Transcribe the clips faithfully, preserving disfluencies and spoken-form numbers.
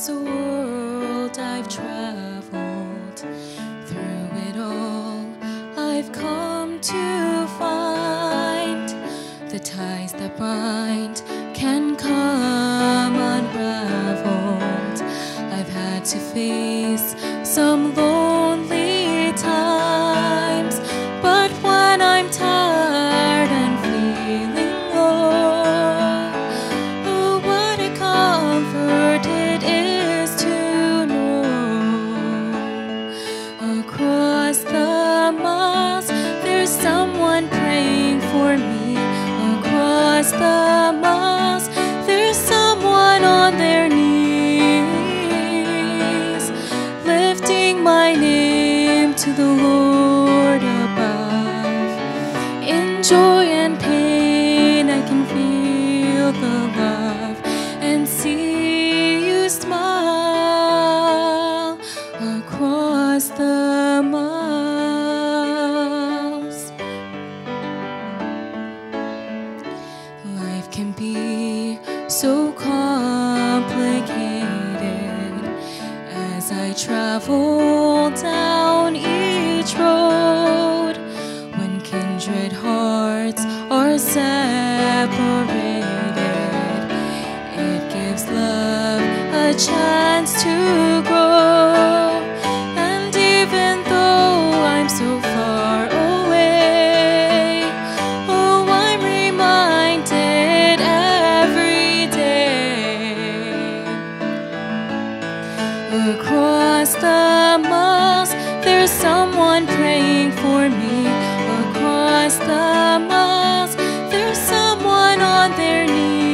this world I've traveled, through it all I've come to find the ties that bind can come unraveled. I've had to face some lonely times, but when I'm tired and feeling low, oh, what a comfort it is to know across the miles there's someone praying for me. Across the miles there's someone on their knees, lifting my name to the Lord above. In joy and pain I can feel the love and see you smile across the miles. Life can be so complicated as I travel down each road, when kindred hearts are separated. It gives love a chance to grow, and even though I'm so far away, oh, I'm reminded every day. Across the miles there's someone praying for me. Across the miles there's someone on their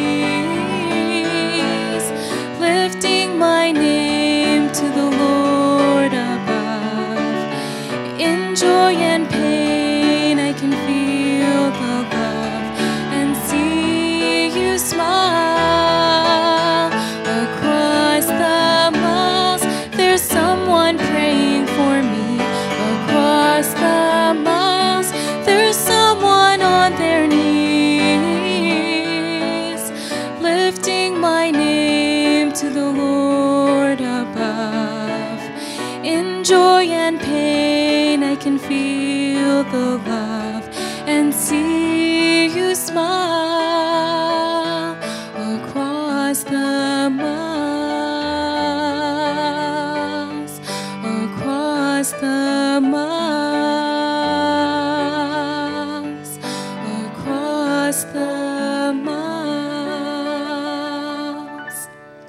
knees, lifting my name to the Lord above. In joy and pain I can feel the love and see you smile. Across the miles there's someone praying for me. Across the miles there's someone on their knees, lifting my name to the Lord above. In joy and pain I can feel the love and see you smile. Across the miles, across the miles, across the miles.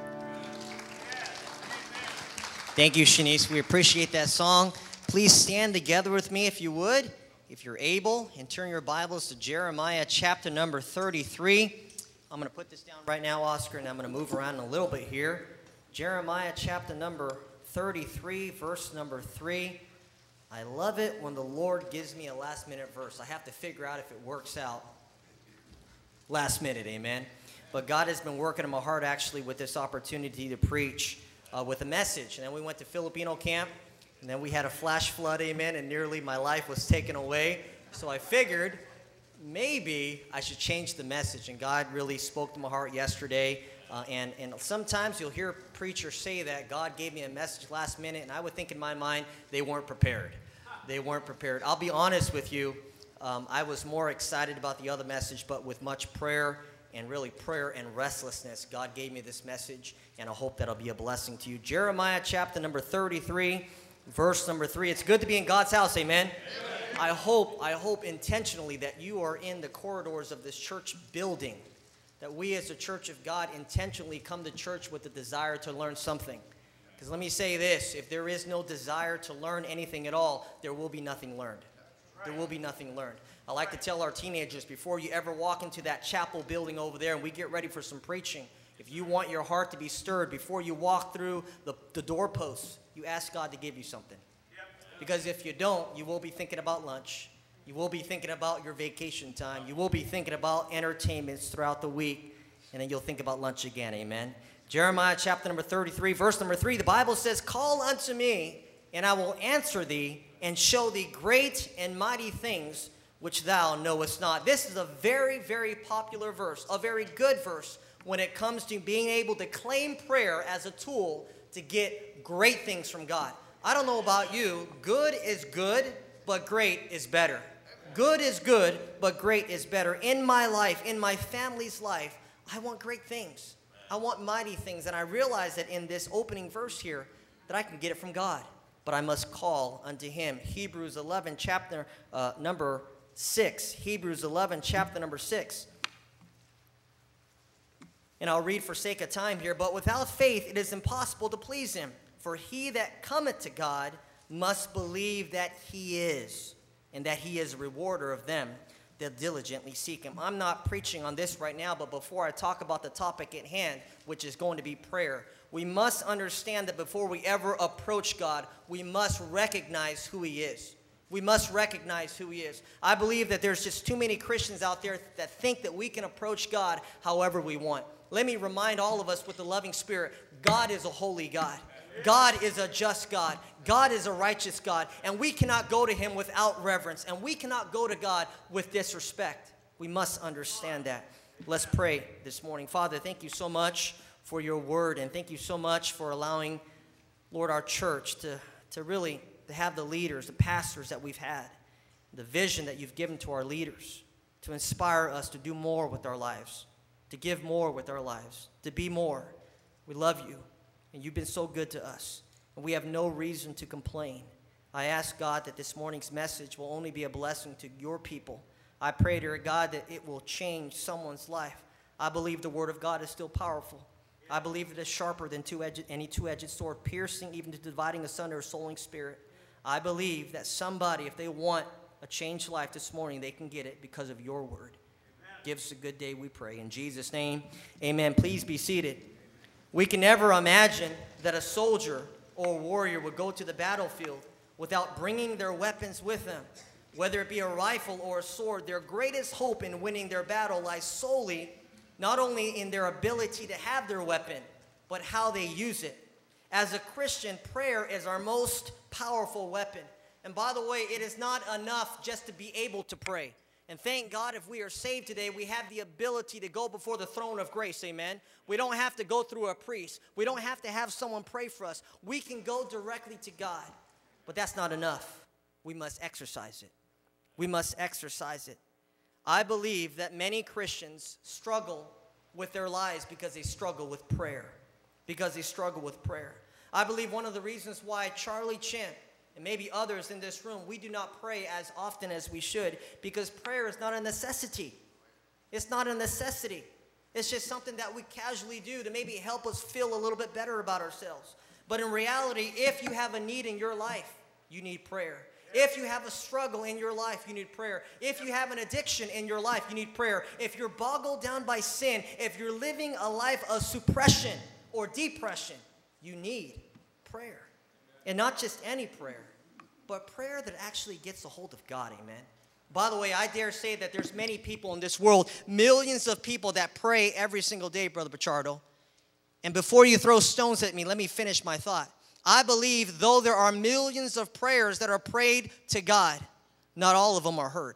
Thank you, Shanice. We appreciate that song. Please stand together with me if you would, if you're able, and turn your Bibles to Jeremiah chapter number thirty-three. I'm going to put this down right now, Oscar, and I'm going to move around a little bit here. Jeremiah chapter number thirty-three, verse number three. I love it when the Lord gives me a last-minute verse. I have to figure out if it works out last minute, amen? But God has been working in my heart, actually, with this opportunity to preach uh, with a message. And then we went to Filipino camp, and then we had a flash flood, amen, and nearly my life was taken away. So I figured maybe I should change the message. And God really spoke to my heart yesterday. Uh, and, and sometimes you'll hear preachers say that God gave me a message last minute, and I would think in my mind they weren't prepared. They weren't prepared. I'll be honest with you. Um, I was more excited about the other message, but with much prayer and really prayer and restlessness, God gave me this message, and I hope that'll be a blessing to you. Jeremiah chapter number thirty-three, verse number three. It's good to be in God's house, amen? Amen. I hope, I hope intentionally that you are in the corridors of this church building, that we as a church of God intentionally come to church with the desire to learn something. Because let me say this, if there is no desire to learn anything at all, there will be nothing learned. There will be nothing learned. I like to tell our teenagers, before you ever walk into that chapel building over there and we get ready for some preaching, if you want your heart to be stirred, before you walk through the, the doorposts, you ask God to give you something. Because if you don't, you will be thinking about lunch. You will be thinking about your vacation time. You will be thinking about entertainments throughout the week. And then you'll think about lunch again, amen? Jeremiah chapter number thirty-three, verse number three, the Bible says, "Call unto me, and I will answer thee, and show thee great and mighty things which thou knowest not." This is a very, very popular verse, a very good verse, when it comes to being able to claim prayer as a tool to get great things from God. I don't know about you, good is good, but great is better. Good is good, but great is better. In my life, in my family's life, I want great things. I want mighty things. And I realize that in this opening verse here, that I can get it from God. But I must call unto him. Hebrews eleven, chapter uh, number six. Hebrews eleven, chapter number six. And I'll read for sake of time here. But without faith it is impossible to please him. For he that cometh to God must believe that he is, and that he is a rewarder of them that diligently seek him. I'm not preaching on this right now, but before I talk about the topic at hand, which is going to be prayer, we must understand that before we ever approach God, we must recognize who he is. We must recognize who he is. I believe that there's just too many Christians out there that think that we can approach God however we want. Let me remind all of us with the loving spirit, God is a holy God. God is a just God. God is a righteous God. And we cannot go to him without reverence. And we cannot go to God with disrespect. We must understand that. Let's pray this morning. Father, thank you so much for your word. And thank you so much for allowing, Lord, our church to, to really to have the leaders, the pastors that we've had, the vision that you've given to our leaders, to inspire us to do more with our lives, to give more with our lives, to be more. We love you. And you've been so good to us. And we have no reason to complain. I ask, God, that this morning's message will only be a blessing to your people. I pray, dear God, that it will change someone's life. I believe the word of God is still powerful. I believe it is sharper than two-edged, any two-edged sword, piercing even to dividing asunder soul and spirit. I believe that somebody, if they want a changed life this morning, they can get it because of your word. Amen. Give us a good day, we pray. In Jesus' name, amen. Please be seated. We can never imagine that a soldier or a warrior would go to the battlefield without bringing their weapons with them. Whether it be a rifle or a sword, their greatest hope in winning their battle lies solely not only in their ability to have their weapon, but how they use it. As a Christian, prayer is our most powerful weapon. And by the way, it is not enough just to be able to pray. And thank God if we are saved today, we have the ability to go before the throne of grace, amen? We don't have to go through a priest. We don't have to have someone pray for us. We can go directly to God. But that's not enough. We must exercise it. We must exercise it. I believe that many Christians struggle with their lives because they struggle with prayer. Because they struggle with prayer. I believe one of the reasons why Charlie Chin and maybe others in this room, we do not pray as often as we should because prayer is not a necessity. It's not a necessity. It's just something that we casually do to maybe help us feel a little bit better about ourselves. But in reality, if you have a need in your life, you need prayer. If you have a struggle in your life, you need prayer. If you have an addiction in your life, you need prayer. If you're boggled down by sin, if you're living a life of suppression or depression, you need prayer. And not just any prayer, but prayer that actually gets a hold of God, amen. By the way, I dare say that there's many people in this world, millions of people that pray every single day, Brother Pichardo. And before you throw stones at me, let me finish my thought. I believe though there are millions of prayers that are prayed to God, not all of them are heard.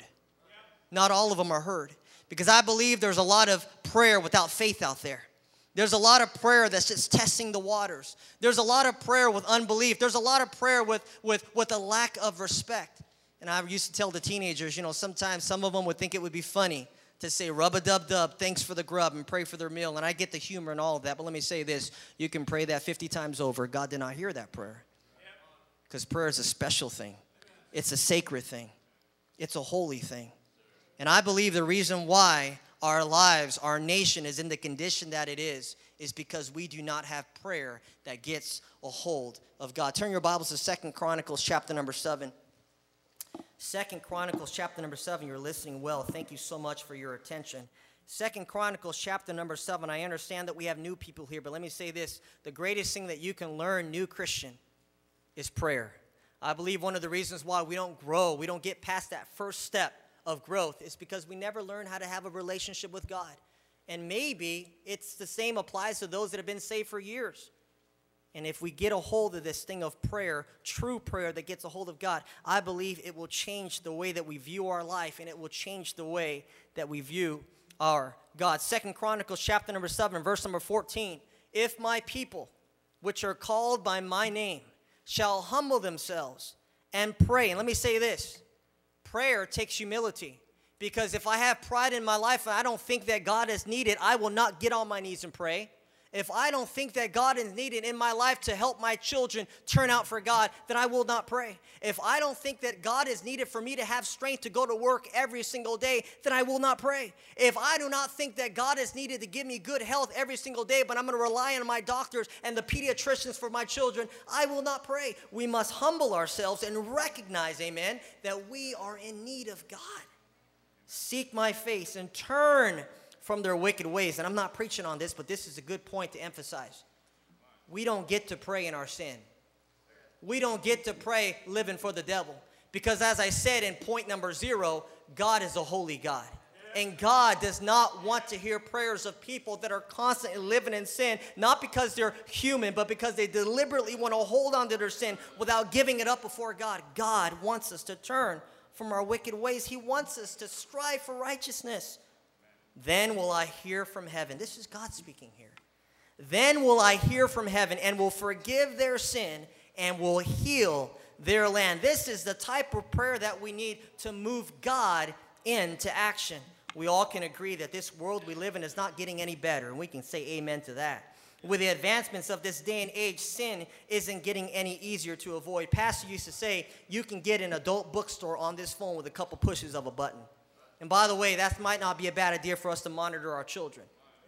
Not all of them are heard. Because I believe there's a lot of prayer without faith out there. There's a lot of prayer that's just testing the waters. There's a lot of prayer with unbelief. There's a lot of prayer with, with, with a lack of respect. And I used to tell the teenagers, you know, sometimes some of them would think it would be funny to say rub-a-dub-dub, thanks for the grub, and pray for their meal. And I get the humor and all of that. But let me say this. You can pray that fifty times over. God did not hear that prayer. Because prayer is a special thing. It's a sacred thing. It's a holy thing. And I believe the reason why our lives, our nation is in the condition that it is, is because we do not have prayer that gets a hold of God. Turn your Bibles to Second Chronicles chapter number seven. Second Chronicles chapter number seven. You're listening well. Thank you so much for your attention. Second Chronicles chapter number seven. I understand that we have new people here, but let me say this. The greatest thing that you can learn, new Christian, is prayer. I believe one of the reasons why we don't grow, we don't get past that first step of growth is because we never learn how to have a relationship with God. And maybe it's the same applies to those that have been saved for years. And if we get a hold of this thing of prayer, true prayer that gets a hold of God, I believe it will change the way that we view our life, and it will change the way that we view our God. Second Chronicles chapter number seven, verse number fourteen. If my people, which are called by my name, shall humble themselves and pray. And let me say this. Prayer takes humility. Because if I have pride in my life and I don't think that God is needed, I will not get on my knees and pray. If I don't think that God is needed in my life to help my children turn out for God, then I will not pray. If I don't think that God is needed for me to have strength to go to work every single day, then I will not pray. If I do not think that God is needed to give me good health every single day, but I'm going to rely on my doctors and the pediatricians for my children, I will not pray. We must humble ourselves and recognize, amen, that we are in need of God. Seek my face and turn from their wicked ways. And I'm not preaching on this, but this is a good point to emphasize. We don't get to pray in our sin. We don't get to pray living for the devil. Because as I said in point number zero, God is a holy God. And God does not want to hear prayers of people that are constantly living in sin, not because they're human, but because they deliberately want to hold on to their sin without giving it up before God. God wants us to turn from our wicked ways. He wants us to strive for righteousness. Then will I hear from heaven. This is God speaking here. Then will I hear from heaven and will forgive their sin and will heal their land. This is the type of prayer that we need to move God into action. We all can agree that this world we live in is not getting any better, and we can say amen to that. With the advancements of this day and age, sin isn't getting any easier to avoid. Pastor used to say, you can get an adult bookstore on this phone with a couple pushes of a button. And by the way, that might not be a bad idea for us to monitor our children.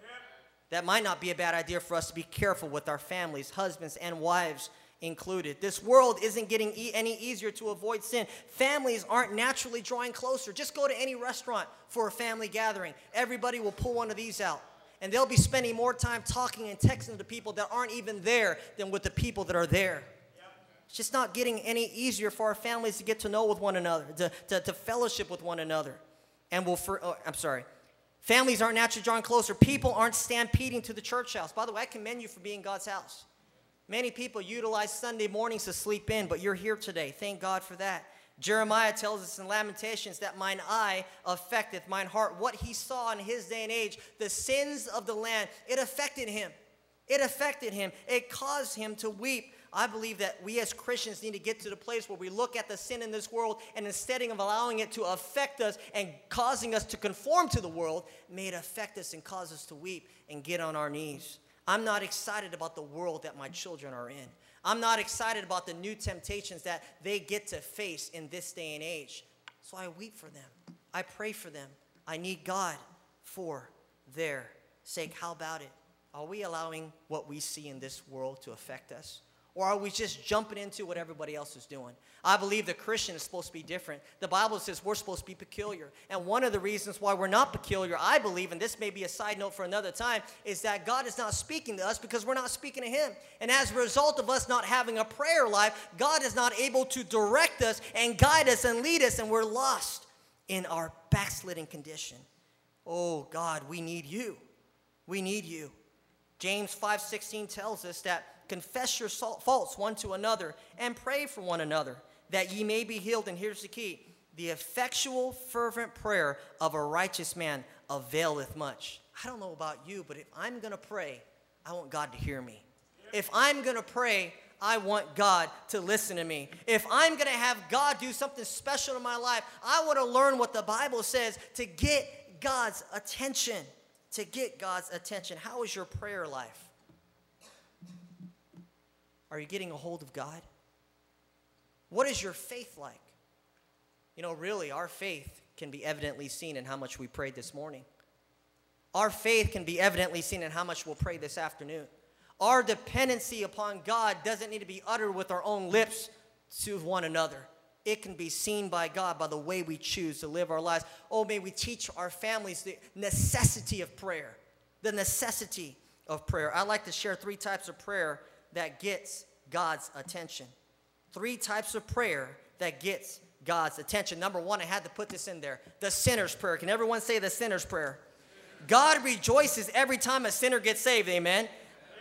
That might not be a bad idea for us to be careful with our families, husbands and wives included. This world isn't getting e- any easier to avoid sin. Families aren't naturally drawing closer. Just go to any restaurant for a family gathering. Everybody will pull one of these out. And they'll be spending more time talking and texting to people that aren't even there than with the people that are there. It's just not getting any easier for our families to get to know with one another, to, to, to fellowship with one another. And we'll, for, oh, I'm sorry. Families aren't naturally drawn closer. People aren't stampeding to the church house. By the way, I commend you for being God's house. Many people utilize Sunday mornings to sleep in, but you're here today. Thank God for that. Jeremiah tells us in Lamentations that mine eye affecteth mine heart. What he saw in his day and age, the sins of the land, it affected him. It affected him. It caused him to weep. I believe that we as Christians need to get to the place where we look at the sin in this world, and instead of allowing it to affect us and causing us to conform to the world, may it affect us and cause us to weep and get on our knees. I'm not excited about the world that my children are in. I'm not excited about the new temptations that they get to face in this day and age. So I weep for them. I pray for them. I need God for their sake. How about it? Are we allowing what we see in this world to affect us? Or are we just jumping into what everybody else is doing? I believe the Christian is supposed to be different. The Bible says we're supposed to be peculiar. And one of the reasons why we're not peculiar, I believe, and this may be a side note for another time, is that God is not speaking to us because we're not speaking to him. And as a result of us not having a prayer life, God is not able to direct us and guide us and lead us, and we're lost in our backsliding condition. Oh, God, we need you. We need you. James five sixteen tells us that confess your faults one to another and pray for one another that ye may be healed. And here's the key. The effectual, fervent prayer of a righteous man availeth much. I don't know about you, but if I'm going to pray, I want God to hear me. If I'm going to pray, I want God to listen to me. If I'm going to have God do something special in my life, I want to learn what the Bible says to get God's attention. To get God's attention. How is your prayer life? Are you getting a hold of God? What is your faith like? You know, really, our faith can be evidently seen in how much we prayed this morning. Our faith can be evidently seen in how much we'll pray this afternoon. Our dependency upon God doesn't need to be uttered with our own lips to one another. It can be seen by God by the way we choose to live our lives. Oh, may we teach our families the necessity of prayer. The necessity of prayer. I'd like to share three types of prayer that gets God's attention. Three types of prayer that gets God's attention. Number one, I had to put this in there. The sinner's prayer. Can everyone say the sinner's prayer? God rejoices every time a sinner gets saved, amen?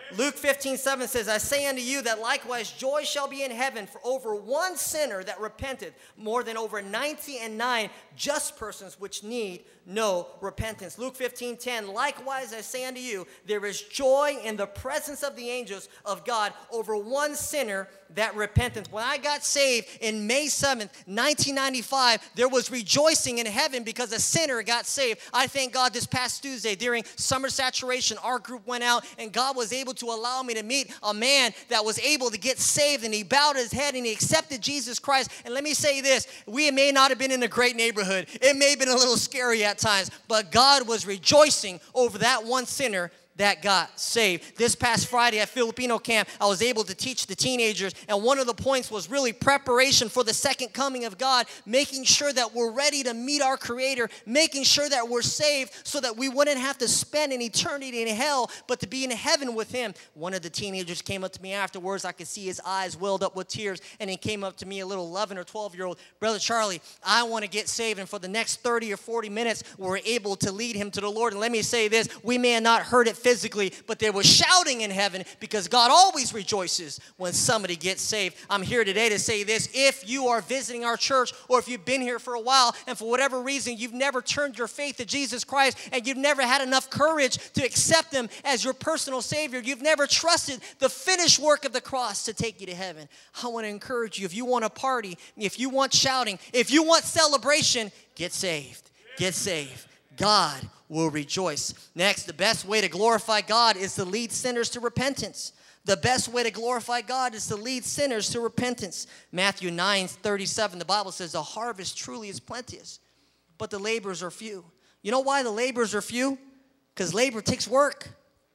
Luke fifteen seven says, I say unto you that likewise joy shall be in heaven for over one sinner that repenteth, more than over ninety and nine just persons which need no repentance. Luke fifteen ten, likewise I say unto you, there is joy in the presence of the angels of God over one sinner that repenteth. When I got saved in May seventh, nineteen ninety-five, there was rejoicing in heaven because a sinner got saved. I thank God this past Tuesday during summer saturation, our group went out and God was able to allow me to meet a man that was able to get saved, and he bowed his head and he accepted Jesus Christ. And let me say this, we may not have been in a great neighborhood. It may have been a little scary at times, but God was rejoicing over that one sinner that got saved. This past Friday at Filipino camp, I was able to teach the teenagers, and one of the points was really preparation for the second coming of God, making sure that we're ready to meet our Creator, making sure that we're saved so that we wouldn't have to spend an eternity in hell, but to be in heaven with Him. One of the teenagers came up to me afterwards. I could see his eyes welled up with tears, and he came up to me, a little eleven or twelve-year-old, Brother Charlie, I want to get saved, and for the next thirty or forty minutes, we're able to lead him to the Lord. And let me say this, we may have not heard it physically, but there was shouting in heaven because God always rejoices when somebody gets saved. I'm here today to say this, if you are visiting our church or if you've been here for a while and for whatever reason you've never turned your faith to Jesus Christ and you've never had enough courage to accept Him as your personal Savior, you've never trusted the finished work of the cross to take you to heaven, I want to encourage you, if you want a party, if you want shouting, if you want celebration, get saved, get saved. God will rejoice. Next, the best way to glorify God is to lead sinners to repentance. The best way to glorify God is to lead sinners to repentance. Matthew nine thirty-seven, the Bible says, the harvest truly is plenteous, but the laborers are few. You know why the laborers are few? Because labor takes work.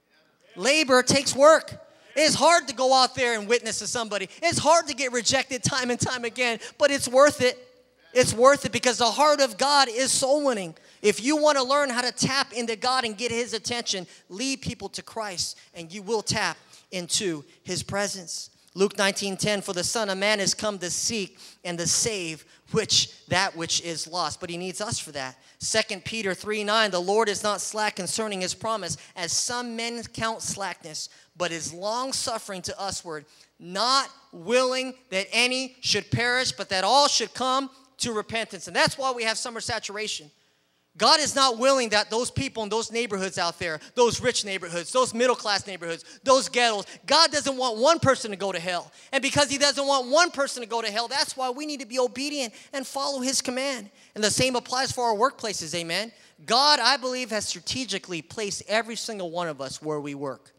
Labor takes work. It's hard to go out there and witness to somebody. It's hard to get rejected time and time again, but it's worth it. It's worth it because the heart of God is soul winning. If you want to learn how to tap into God and get His attention, lead people to Christ, and you will tap into His presence. Luke nineteen ten, for the Son of Man has come to seek and to save which that which is lost. But He needs us for that. Second Peter three nine, the Lord is not slack concerning His promise, as some men count slackness, but is long-suffering to usward, not willing that any should perish, but that all should come to repentance. And that's why we have summer saturation. God is not willing that those people in those neighborhoods out there, those rich neighborhoods, those middle-class neighborhoods, those ghettos, God doesn't want one person to go to hell. And because He doesn't want one person to go to hell, that's why we need to be obedient and follow His command. And the same applies for our workplaces, amen? God, I believe, has strategically placed every single one of us where we work.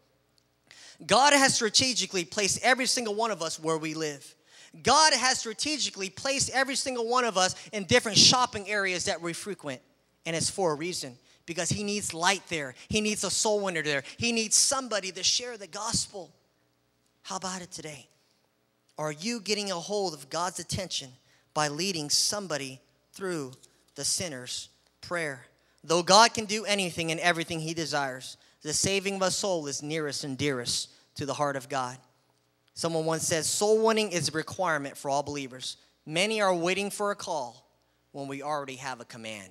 God has strategically placed every single one of us where we live. God has strategically placed every single one of us in different shopping areas that we frequent. And it's for a reason, because He needs light there. He needs a soul winner there. He needs somebody to share the gospel. How about it today? Are you getting a hold of God's attention by leading somebody through the sinner's prayer? Though God can do anything and everything He desires, the saving of a soul is nearest and dearest to the heart of God. Someone once said, soul winning is a requirement for all believers. Many are waiting for a call when we already have a command.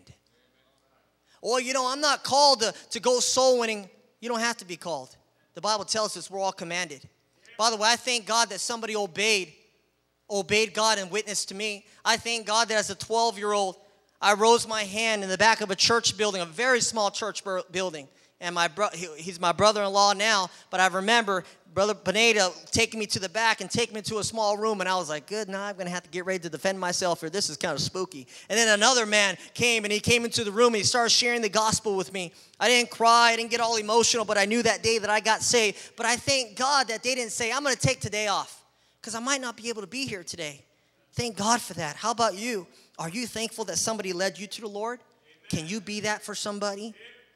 Well, you know, I'm not called to, to go soul winning. You don't have to be called. The Bible tells us we're all commanded. By the way, I thank God that somebody obeyed, obeyed God and witnessed to me. I thank God that as a twelve-year-old, I rose my hand in the back of a church building, a very small church building. And my bro- he, he's my brother-in-law now, but I remember Brother Pineda taking me to the back and taking me to a small room, and I was like, good, now I'm going to have to get ready to defend myself here. This is kind of spooky. And then another man came, and he came into the room, and he started sharing the gospel with me. I didn't cry. I didn't get all emotional, but I knew that day that I got saved. But I thank God that they didn't say, I'm going to take today off, because I might not be able to be here today. Thank God for that. How about you? Are you thankful that somebody led you to the Lord? Can you be that for somebody?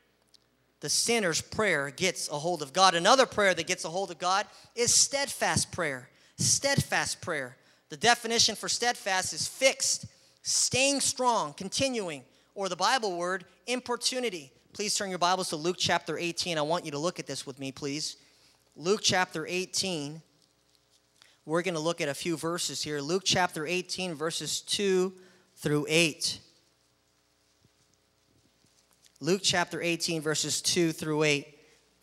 The sinner's prayer gets a hold of God. Another prayer that gets a hold of God is steadfast prayer. Steadfast prayer. The definition for steadfast is fixed, staying strong, continuing, or the Bible word, importunity. Please turn your Bibles to Luke chapter eighteen. I want you to look at this with me, please. Luke chapter eighteen. We're going to look at a few verses here. Luke chapter eighteen, verses two through eight. Luke chapter eighteen, verses two through eight.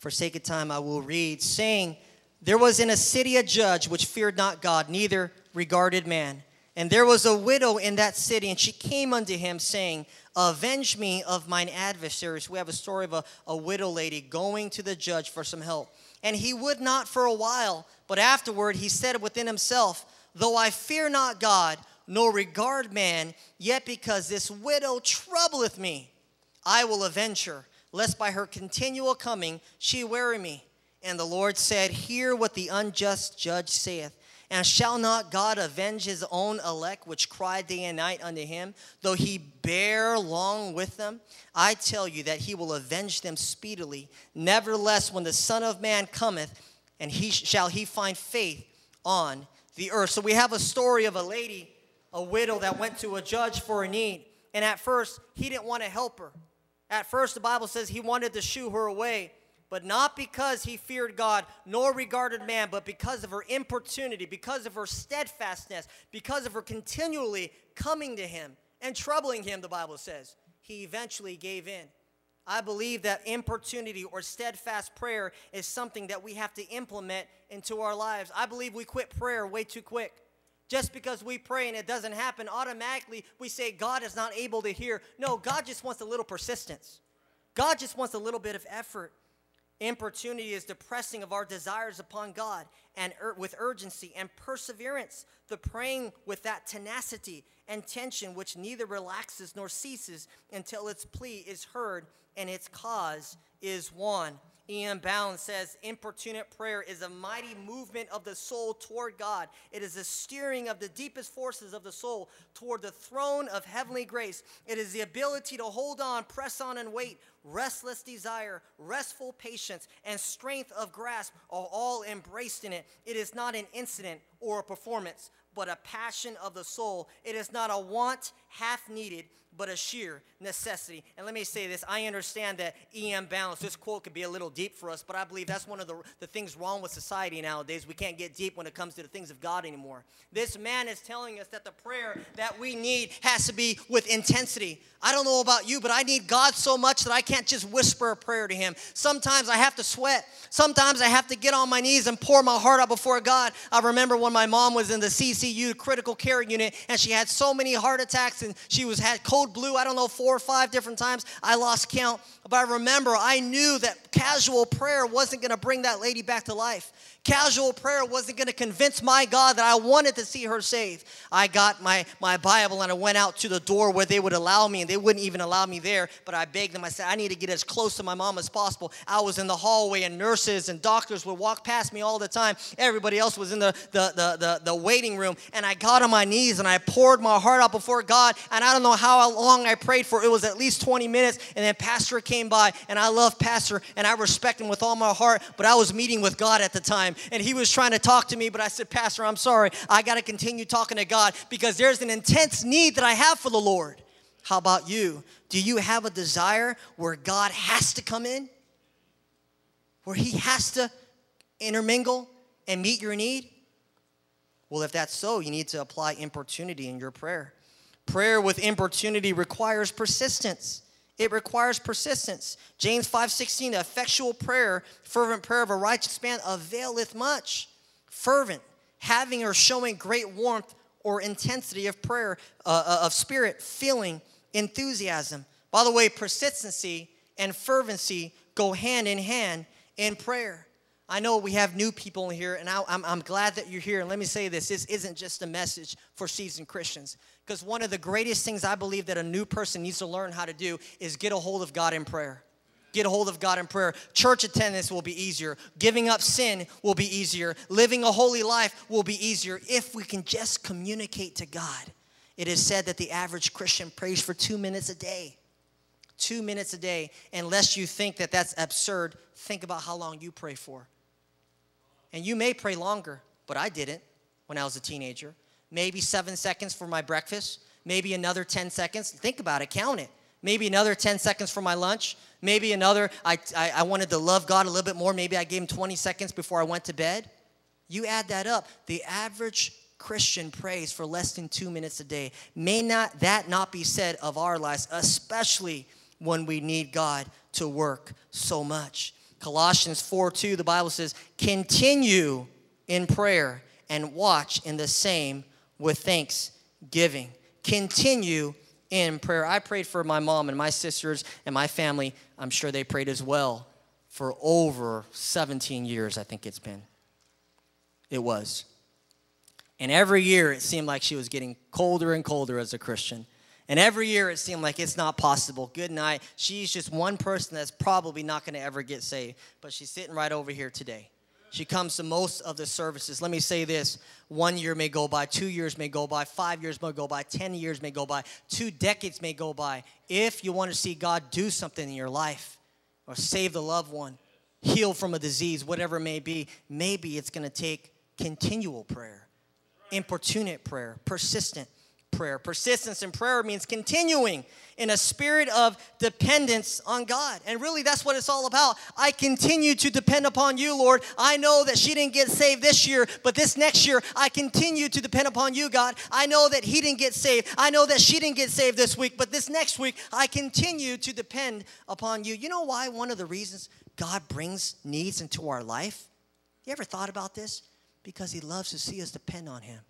For sake of time, I will read, saying, there was in a city a judge which feared not God, neither regarded man. And there was a widow in that city, and she came unto him, saying, avenge me of mine adversaries. We have a story of a, a widow lady going to the judge for some help. And he would not for a while, but afterward he said within himself, though I fear not God, nor regard man, yet because this widow troubleth me, I will avenge her, lest by her continual coming she weary me. And the Lord said, hear what the unjust judge saith. And shall not God avenge his own elect, which cry day and night unto him, though he bear long with them? I tell you that he will avenge them speedily. Nevertheless, when the Son of Man cometh, and he shall he find faith on the earth. So we have a story of a lady, a widow that went to a judge for a need. And at first, he didn't want to help her. At first, the Bible says he wanted to shoo her away. But not because he feared God, nor regarded man, but because of her importunity, because of her steadfastness, because of her continually coming to him and troubling him, the Bible says. He eventually gave in. I believe that importunity or steadfast prayer is something that we have to implement into our lives. I believe we quit prayer way too quick. Just because we pray and it doesn't happen, automatically we say God is not able to hear. No, God just wants a little persistence. God just wants a little bit of effort. Importunity is the pressing of our desires upon God and ur- with urgency and perseverance, the praying with that tenacity and tension which neither relaxes nor ceases until its plea is heard and its cause is won. E M Bound says, importunate prayer is a mighty movement of the soul toward God. It is a steering of the deepest forces of the soul toward the throne of heavenly grace. It is the ability to hold on, press on, and wait. Restless desire, restful patience, and strength of grasp are all embraced in it. It is not an incident or a performance, but a passion of the soul. It is not a want half needed, but a sheer necessity. And let me say this, I understand that E M Bounds, this quote could be a little deep for us, but I believe that's one of the, the things wrong with society nowadays. We can't get deep when it comes to the things of God anymore. This man is telling us that the prayer that we need has to be with intensity. I don't know about you, but I need God so much that I can't just whisper a prayer to him. Sometimes I have to sweat. Sometimes I have to get on my knees and pour my heart out before God. I remember when my mom was in the C C U critical care unit and she had so many heart attacks and she was had code blue, I don't know, four or five different times. I lost count. But I remember I knew that casual prayer wasn't going to bring that lady back to life. Casual prayer wasn't going to convince my God that I wanted to see her saved. I got my, my Bible and I went out to the door where they would allow me, and they wouldn't even allow me there, but I begged them. I said, I need to get as close to my mom as possible. I was in the hallway and nurses and doctors would walk past me all the time. Everybody else was in the, the, the, the, the waiting room, and I got on my knees and I poured my heart out before God, and I don't know how long I prayed for. It was at least twenty minutes, and then Pastor came by, and I love Pastor, and I respect him with all my heart, but I was meeting with God at the time. And he was trying to talk to me, but I said, Pastor, I'm sorry. I got to continue talking to God because there's an intense need that I have for the Lord. How about you? Do you have a desire where God has to come in? Where he has to intermingle and meet your need? Well, if that's so, you need to apply importunity in your prayer. Prayer with importunity requires persistence. It requires persistence. James five sixteen, the effectual prayer, fervent prayer of a righteous man availeth much. Fervent, having or showing great warmth or intensity of prayer, uh, of spirit, feeling, enthusiasm. By the way, persistency and fervency go hand in hand in prayer. I know we have new people in here, and I, I'm, I'm glad that you're here. And let me say this, this isn't just a message for seasoned Christians. Because one of the greatest things I believe that a new person needs to learn how to do is get a hold of God in prayer. Get a hold of God in prayer. Church attendance will be easier. Giving up sin will be easier. Living a holy life will be easier if we can just communicate to God. It is said that the average Christian prays for two minutes a day. Two minutes a day. Unless you think that that's absurd, think about how long you pray for. And you may pray longer, but I didn't when I was a teenager. Maybe seven seconds for my breakfast. Maybe another ten seconds. Think about it. Count it. Maybe another ten seconds for my lunch. Maybe another, I, I, I wanted to love God a little bit more. Maybe I gave him twenty seconds before I went to bed. You add that up. The average Christian prays for less than two minutes a day. May not that not be said of our lives, especially when we need God to work so much. Colossians four two, the Bible says, continue in prayer and watch in the same with thanksgiving. Continue in prayer. I prayed for my mom and my sisters and my family. I'm sure they prayed as well for over seventeen years, I think it's been. It was. And every year it seemed like she was getting colder and colder as a Christian. And every year it seemed like it's not possible. Good night. She's just one person that's probably not going to ever get saved. But she's sitting right over here today. She comes to most of the services. Let me say this. One year may go by. Two years may go by. Five years may go by. Ten years may go by. Two decades may go by. If you want to see God do something in your life or save the loved one, heal from a disease, whatever it may be, maybe it's going to take continual prayer, importunate prayer, persistent prayer. Persistence in prayer means continuing in a spirit of dependence on God. And really, that's what it's all about. I continue to depend upon you, Lord. I know that she didn't get saved this year, but this next year, I continue to depend upon you, God. I know that he didn't get saved. I know that she didn't get saved this week, but this next week, I continue to depend upon you. You know why? One of the reasons God brings needs into our life. You ever thought about this? Because he loves to see us depend on him.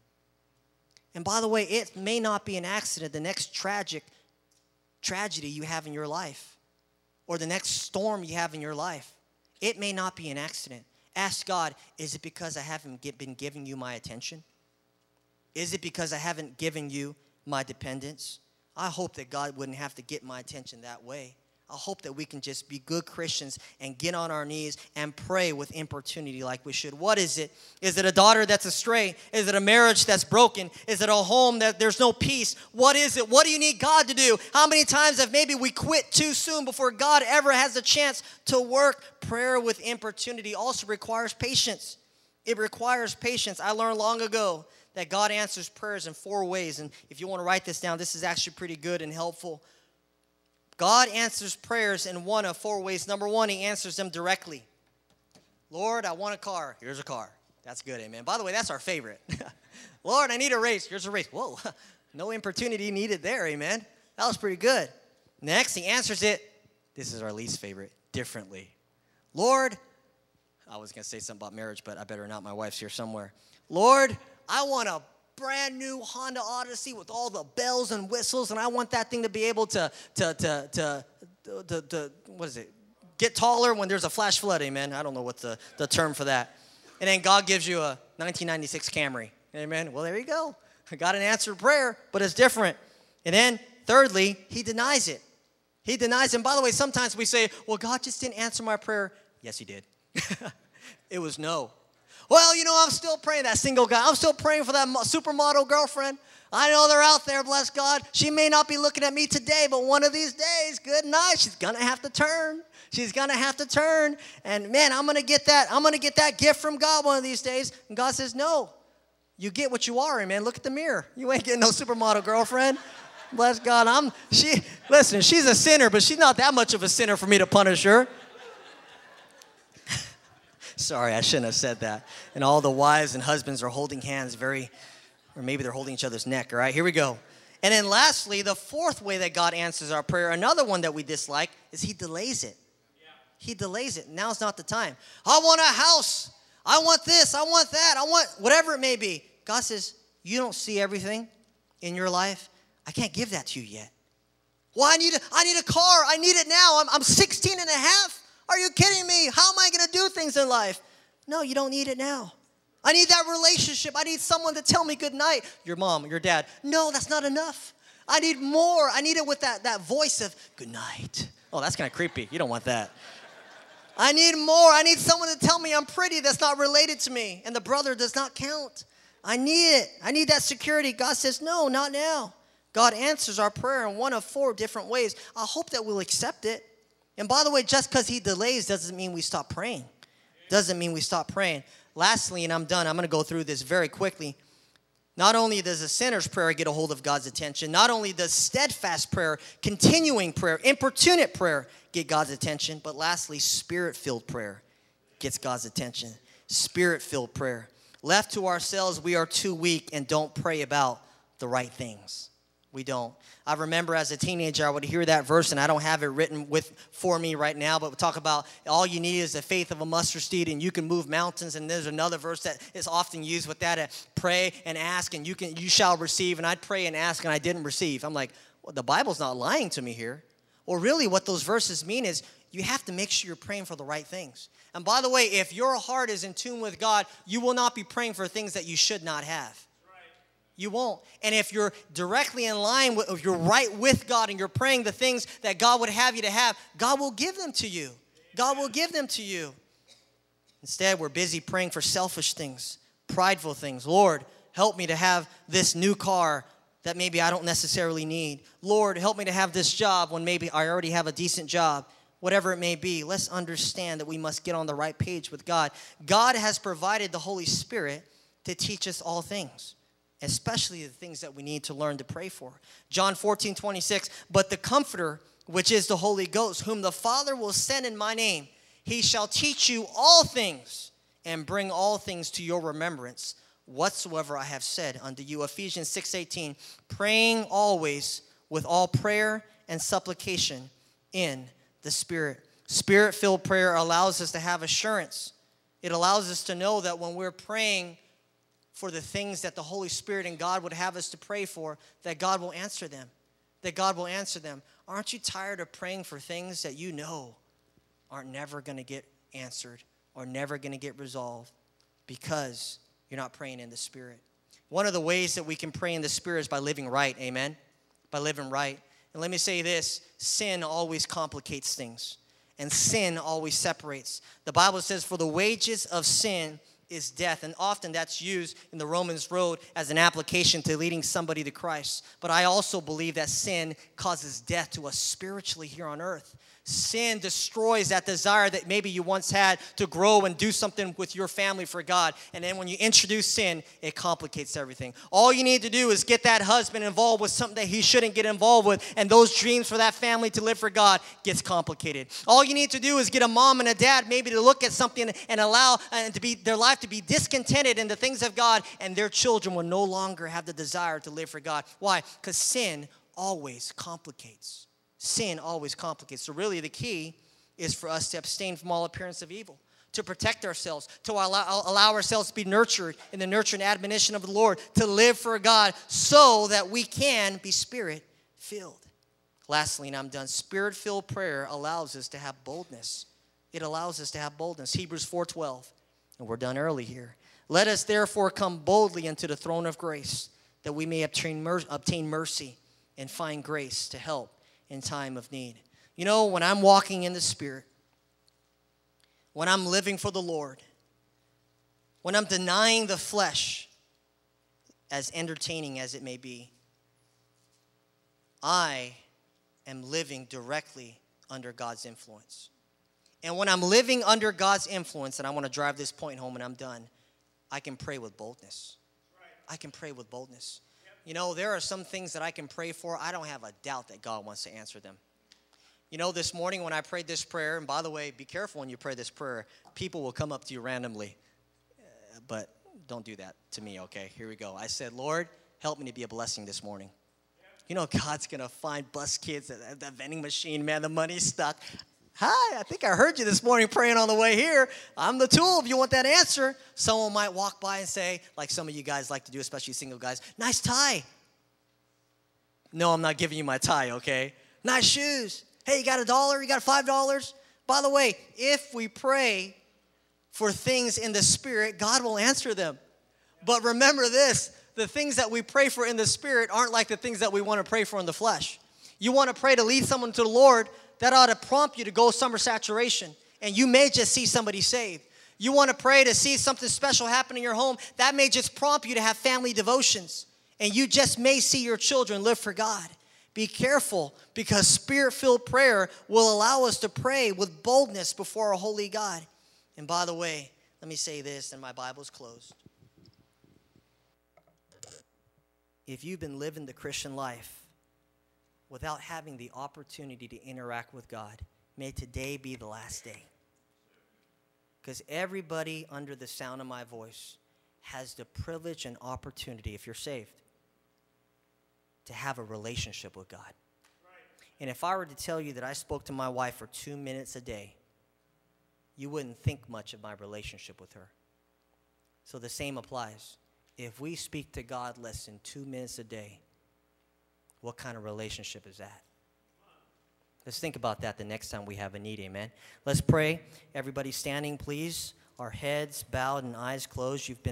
And by the way, it may not be an accident, the next tragic tragedy you have in your life, or the next storm you have in your life. It may not be an accident. Ask God, is it because I haven't get, been giving you my attention? Is it because I haven't given you my dependence? I hope that God wouldn't have to get my attention that way. I hope that we can just be good Christians and get on our knees and pray with importunity like we should. What is it? Is it a daughter that's astray? Is it a marriage that's broken? Is it a home that there's no peace? What is it? What do you need God to do? How many times have maybe we quit too soon before God ever has a chance to work? Prayer with importunity also requires patience. It requires patience. I learned long ago that God answers prayers in four ways. And if you want to write this down, this is actually pretty good and helpful. God answers prayers in one of four ways. Number one, he answers them directly. Lord, I want a car. Here's a car. That's good, amen. By the way, that's our favorite. Lord, I need a race. Here's a race. Whoa, no importunity needed there, amen. That was pretty good. Next, he answers it. This is our least favorite, differently. Lord, I was going to say something about marriage, but I better not. My wife's here somewhere. Lord, I want a brand new Honda Odyssey with all the bells and whistles, and I want that thing to be able to, to, to, to, to, to, to what is it, get taller when there's a flash flood, amen. I don't know what the, the term for that. And then God gives you a nineteen ninety-six Camry, amen. Well, there you go. I got an answered prayer, but it's different. And then, thirdly, he denies it. He denies it. And by the way, sometimes we say, well, God just didn't answer my prayer. Yes, he did. It was no. Well, you know, I'm still praying, that single guy. I'm still praying for that supermodel girlfriend. I know they're out there, bless God. She may not be looking at me today, but one of these days, good night, she's going to have to turn. She's going to have to turn. And, man, I'm going to get that. I'm going to get that gift from God one of these days. And God says, no, you get what you are, man. Look at the mirror. You ain't getting no supermodel girlfriend. Bless God. I'm, she, listen, she's a sinner, but she's not that much of a sinner for me to punish her. Sorry, I shouldn't have said that. And all the wives and husbands are holding hands very, or maybe they're holding each other's neck, all right? Here we go. And then lastly, the fourth way that God answers our prayer, another one that we dislike, is he delays it. Yeah. He delays it. Now's not the time. I want a house. I want this. I want that. I want whatever it may be. God says, you don't see everything in your life. I can't give that to you yet. Well, I need a, I need a car. I need it now. I'm, I'm sixteen and a half. Are you kidding me? How am I going to do things in life? No, you don't need it now. I need that relationship. I need someone to tell me good night. Your mom, your dad. No, that's not enough. I need more. I need it with that, that voice of good night. Oh, that's kind of creepy. You don't want that. I need more. I need someone to tell me I'm pretty that's not related to me. And the brother does not count. I need it. I need that security. God says, no, not now. God answers our prayer in one of four different ways. I hope that we'll accept it. And by the way, just because he delays doesn't mean we stop praying. Doesn't mean we stop praying. Lastly, and I'm done, I'm going to go through this very quickly. Not only does a sinner's prayer get a hold of God's attention, not only does steadfast prayer, continuing prayer, importunate prayer get God's attention, but lastly, spirit-filled prayer gets God's attention. Spirit-filled prayer. Left to ourselves, we are too weak and don't pray about the right things. We don't. I remember as a teenager, I would hear that verse, and I don't have it written with for me right now, but we talk about all you need is the faith of a mustard seed, and you can move mountains. And there's another verse that is often used with that: uh, pray and ask, and you can you shall receive. And I'd pray and ask, and I didn't receive. I'm like, well, the Bible's not lying to me here. Well, really, what those verses mean is you have to make sure you're praying for the right things. And by the way, if your heart is in tune with God, you will not be praying for things that you should not have. You won't. And if you're directly in line with, if you're right with God and you're praying the things that God would have you to have, God will give them to you. God will give them to you. Instead, we're busy praying for selfish things, prideful things. Lord, help me to have this new car that maybe I don't necessarily need. Lord, help me to have this job when maybe I already have a decent job. Whatever it may be, let's understand that we must get on the right page with God. God has provided the Holy Spirit to teach us all things, especially the things that we need to learn to pray for. John fourteen twenty-six, but the Comforter, which is the Holy Ghost, whom the Father will send in my name, he shall teach you all things and bring all things to your remembrance, whatsoever I have said unto you. Ephesians six eighteen, praying always with all prayer and supplication in the Spirit. Spirit-filled prayer allows us to have assurance. It allows us to know that when we're praying for the things that the Holy Spirit and God would have us to pray for, that God will answer them. That God will answer them. Aren't you tired of praying for things that you know aren't never going to get answered or never going to get resolved because you're not praying in the Spirit? One of the ways that we can pray in the Spirit is by living right, amen? By living right. And let me say this, sin always complicates things, and sin always separates. The Bible says, for the wages of sin is death, and often that's used in the Romans road as an application to leading somebody to Christ. But I also believe that sin causes death to us spiritually here on earth. Sin destroys that desire that maybe you once had to grow and do something with your family for God. And then when you introduce sin, it complicates everything. All you need to do is get that husband involved with something that he shouldn't get involved with, and those dreams for that family to live for God gets complicated. All you need to do is get a mom and a dad maybe to look at something and allow and to be their life to be discontented in the things of God, and their children will no longer have the desire to live for God. Why? Because sin always complicates. Sin always complicates. So really the key is for us to abstain from all appearance of evil, to protect ourselves, to allow, allow ourselves to be nurtured in the nurture and admonition of the Lord, to live for God so that we can be Spirit-filled. Lastly, and I'm done, Spirit-filled prayer allows us to have boldness. It allows us to have boldness. Hebrews four twelve, and we're done early here. Let us therefore come boldly into the throne of grace, that we may obtain, mer- obtain mercy and find grace to help in time of need. You know, when I'm walking in the Spirit, when I'm living for the Lord, when I'm denying the flesh, as entertaining as it may be, I am living directly under God's influence. And when I'm living under God's influence, and I want to drive this point home and I'm done, I can pray with boldness. I can pray with boldness. You know, there are some things that I can pray for. I don't have a doubt that God wants to answer them. You know, this morning when I prayed this prayer, and by the way, be careful when you pray this prayer. People will come up to you randomly, uh, but don't do that to me, okay? Here we go. I said, Lord, help me to be a blessing this morning. You know, God's going to find bus kids at that vending machine, man, the money's stuck. Hi, I think I heard you this morning praying on the way here. I'm the tool if you want that answer. Someone might walk by and say, like some of you guys like to do, especially single guys, nice tie. No, I'm not giving you my tie, okay? Nice shoes. Hey, you got a dollar? You got five dollars? By the way, if we pray for things in the Spirit, God will answer them. But remember this, the things that we pray for in the Spirit aren't like the things that we want to pray for in the flesh. You want to pray to lead someone to the Lord, that ought to prompt you to go summer saturation, and you may just see somebody saved. You want to pray to see something special happen in your home, that may just prompt you to have family devotions, and you just may see your children live for God. Be careful, because Spirit-filled prayer will allow us to pray with boldness before a holy God. And by the way, let me say this, and my Bible's closed. If you've been living the Christian life without having the opportunity to interact with God, may today be the last day. Because everybody under the sound of my voice has the privilege and opportunity, if you're saved, to have a relationship with God. And if I were to tell you that I spoke to my wife for two minutes a day, you wouldn't think much of my relationship with her. So the same applies. If we speak to God less than two minutes a day, what kind of relationship is that? Let's think about that the next time we have a need, amen? Let's pray. Everybody standing, please. Our heads bowed and eyes closed. You've been